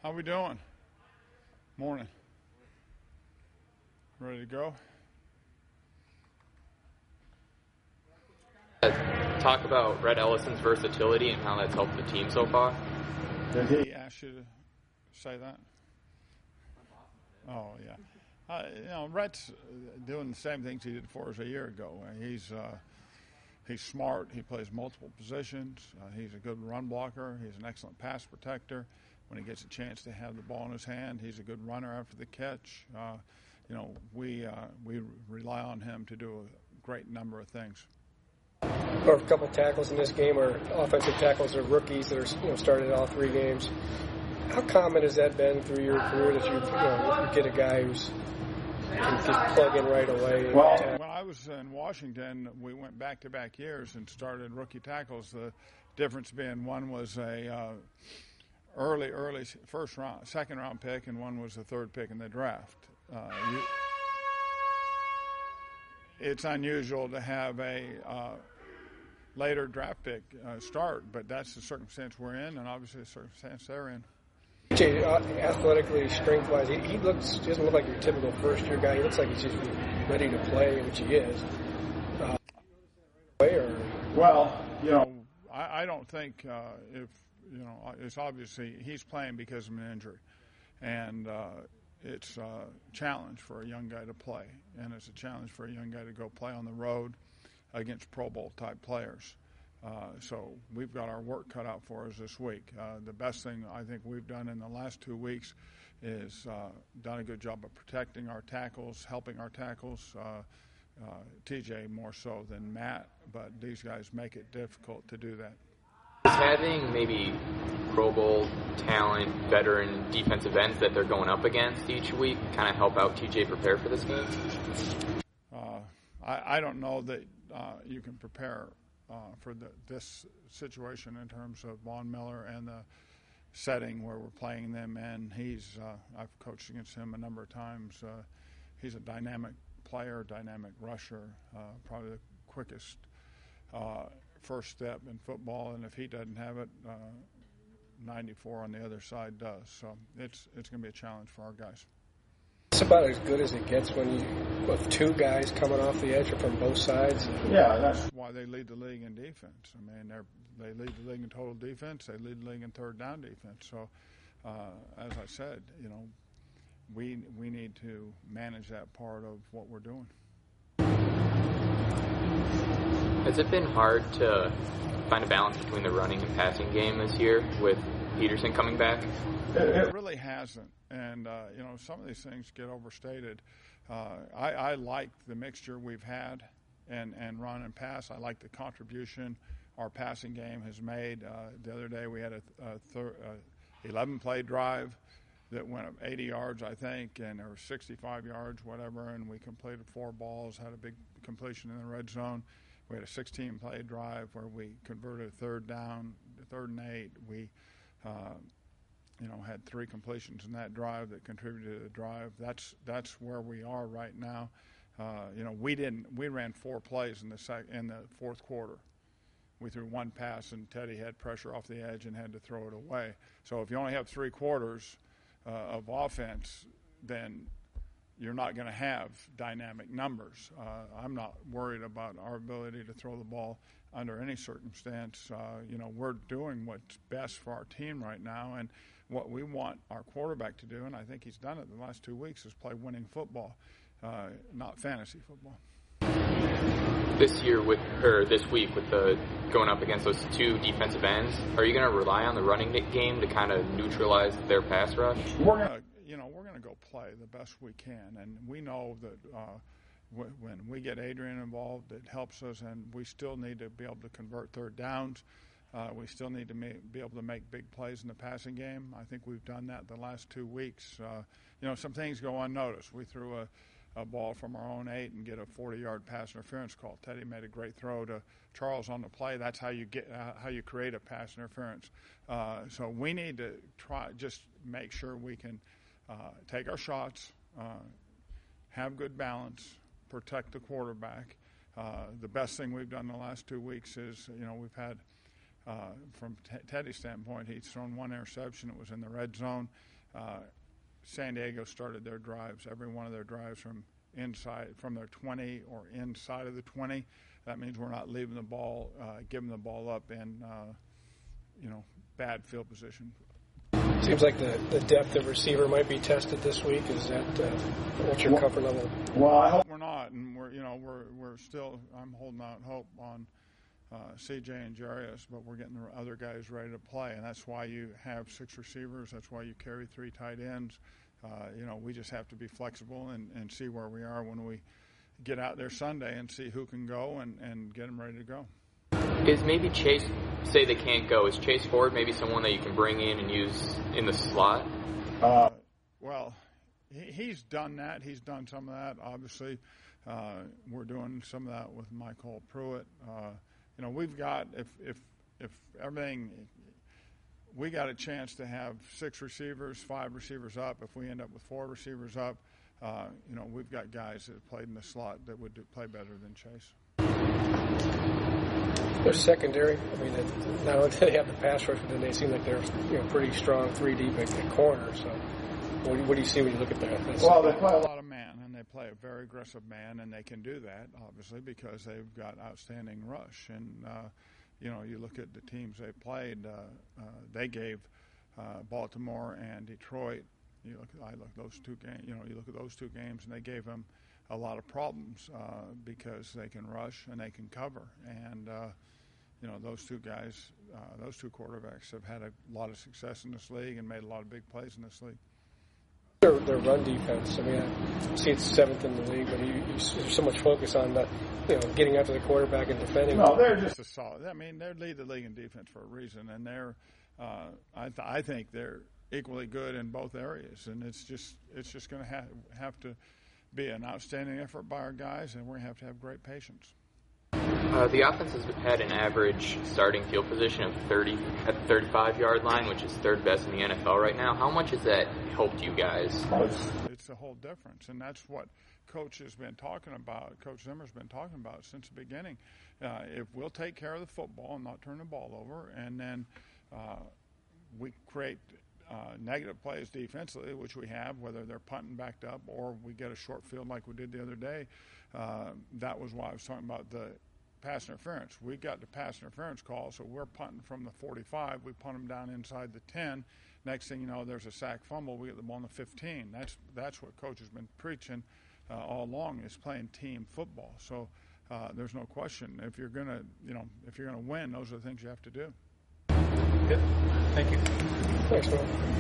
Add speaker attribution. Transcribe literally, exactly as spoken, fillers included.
Speaker 1: How we doing? Morning. Ready to go?
Speaker 2: Talk about Rhett Ellison's versatility and how that's helped the team so far.
Speaker 1: Did he ask you to say that? Oh, yeah. Uh, you know, Rhett's doing the same things he did for us a year ago. He's uh, he's smart. He plays multiple positions. Uh, he's a good run blocker. He's an excellent pass protector. When he gets a chance to have the ball in his hand, he's a good runner after the catch. Uh, you know, we uh, we rely on him to do a great number of things.
Speaker 3: Or a couple tackles in this game, or offensive tackles, or rookies that are you know started all three games. How common has that been through your career that you, you, know, you get a guy who's can just plug in right away?
Speaker 1: Well, when I was in Washington, we went back-to-back years and started rookie tackles. The difference being one was a uh, early, early first round, second round pick, and one was the third pick in the draft. Uh, you, it's unusual to have a uh, later draft pick uh, start, but that's the circumstance we're in, and obviously the circumstance they're in.
Speaker 3: T J, uh, athletically, strength-wise, he, he looks he doesn't look like your typical first-year guy. He looks like he's just ready to play, which he is. Uh, or...
Speaker 1: Well, you know, I, I don't think uh, if you know it's obviously he's playing because of an injury, and uh, it's a challenge for a young guy to play, and it's a challenge for a young guy to go play on the road against Pro Bowl type players. Uh, so we've got our work cut out for us this week. Uh, the best thing I think we've done in the last two weeks is uh, done a good job of protecting our tackles, helping our tackles. Uh, uh, T J more so than Matt, but these guys make it difficult to do that.
Speaker 2: Is having maybe Pro Bowl talent, veteran defensive ends that they're going up against each week kind of help out T J prepare for this game?
Speaker 1: Uh, I, I don't know that uh, you can prepare Uh, for the, this situation in terms of Von Miller and the setting where we're playing them in. He's uh, I've coached against him a number of times. Uh, he's a dynamic player, dynamic rusher, uh, probably the quickest uh, first step in football. And if he doesn't have it, uh, ninety-four on the other side does. So it's it's going to be a challenge for our guys.
Speaker 3: It's about as good as it gets when you with two guys coming off the edge or from both sides.
Speaker 1: Yeah, that's why they lead the league in defense. I mean, they they lead the league in total defense. They lead the league in third down defense. So, uh, as I said, you know, we we need to manage that part of what we're doing.
Speaker 2: Has it been hard to find a balance between the running and passing game this year with Peterson coming back?
Speaker 1: It, it really hasn't. And, uh, you know, some of these things get overstated. Uh, I, I like the mixture we've had and, and run and pass. I like the contribution our passing game has made. Uh, the other day we had a, a thir- uh, eleven-play drive that went up eighty yards, I think, and there were sixty-five yards, whatever, and we completed four balls, had a big completion in the red zone. We had a sixteen-play drive where we converted a third down, third and eight. We uh, you know, had three completions in that drive that contributed to the drive. That's that's where we are right now. Uh, you know, we didn't we ran four plays in the sec, in the fourth quarter. We threw one pass, and Teddy had pressure off the edge and had to throw it away. So if you only have three quarters uh, of offense, then you're not going to have dynamic numbers. Uh, I'm not worried about our ability to throw the ball under any circumstance. Uh, you know, we're doing what's best for our team right now, and what we want our quarterback to do, and I think he's done it the last two weeks, is play winning football, uh, not fantasy football.
Speaker 2: This year with, or this week with the going up against those two defensive ends, are you going to rely on the running game to kind of neutralize their pass rush?
Speaker 1: We're going to, you know, we're going to go play the best we can, and we know that uh, w- when we get Adrian involved, it helps us, and we still need to be able to convert third downs. Uh, we still need to ma- be able to make big plays in the passing game. I think we've done that the last two weeks. Uh, you know, some things go unnoticed. We threw a, a ball from our own eight and get a forty-yard pass interference call. Teddy made a great throw to Charles on the play. That's how you get uh, how you create a pass interference. Uh, so we need to try just make sure we can uh, take our shots, uh, have good balance, protect the quarterback. Uh, the best thing we've done the last two weeks is, you know, we've had uh, from T- Teddy's standpoint, he's thrown one interception. It was in the red zone. Uh, San Diego started their drives, every one of their drives from inside, from their twenty or inside of the twenty. That means we're not leaving the ball, uh, giving the ball up in, uh, you know, bad field position.
Speaker 3: Seems like the, the depth of receiver might be tested this week. Is that uh, what's your
Speaker 1: well,
Speaker 3: comfort level?
Speaker 1: Well, I hope we're not, and we're you know we're we're still. I'm holding out hope on uh, C J and Jarius, but we're getting the other guys ready to play, and that's why you have six receivers. That's why you carry three tight ends. Uh, you know, we just have to be flexible and, and see where we are when we get out there Sunday and see who can go and, and get them ready to go.
Speaker 2: Is maybe Chase, say they can't go, is Chase Ford maybe someone that you can bring in and use in the slot?
Speaker 1: Uh, well, he, he's done that. He's done some of that, obviously. Uh, we're doing some of that with Michael Pruitt. Uh, you know, we've got, if, if, if everything, we got a chance to have six receivers, five receivers up. If we end up with four receivers up, uh, you know, we've got guys that have played in the slot that would do, play better than Chase.
Speaker 3: Their secondary, I mean, not only do they have the pass rush, but then they seem like they're you know pretty strong three deep at, at corner. So, what do, you, what do you see when you look at that? That's
Speaker 1: well, they play a lot of man, and they play a very aggressive man, and they can do that obviously because they've got outstanding rush. And uh, you know, you look at the teams they played. Uh, uh, they gave uh, Baltimore and Detroit. You look, I look at those two games. You know, you look at those two games, and they gave them a lot of problems uh, because they can rush and they can cover. And uh, you know, those two guys, uh, those two quarterbacks have had a lot of success in this league and made a lot of big plays in this league.
Speaker 3: Their, their run defense, I mean, I see it's seventh in the league, but you, you, there's so much focus on the, you know, getting after the quarterback and defending.
Speaker 1: No, they're just a solid. I mean, they lead the league in defense for a reason, and they're, uh, I, th- I think they're equally good in both areas, and it's just, it's just going to have have to be an outstanding effort by our guys, and we're going to have to have great patience.
Speaker 2: Uh, the offense has had an average starting field position of thirty at the thirty-five-yard line, which is third best in the N F L right now. How much has that helped you guys?
Speaker 1: It's, it's a whole difference, and that's what Coach has been talking about. Coach Zimmer's been talking about since the beginning. Uh, if we'll take care of the football and not turn the ball over, and then uh, we create uh, negative plays defensively, which we have, whether they're punting backed up or we get a short field like we did the other day. Uh, that was why I was talking about the pass interference. We got the pass interference call, so we're punting from the forty-five. We punt them down inside the ten. Next thing you know, there's a sack fumble. We get the ball on the fifteen. That's that's what Coach has been preaching uh, all along, is playing team football. So uh, there's no question. If you're gonna, you know, if you're gonna win, those are the things you have to do.
Speaker 2: Good. Thank you.
Speaker 3: Thanks, man.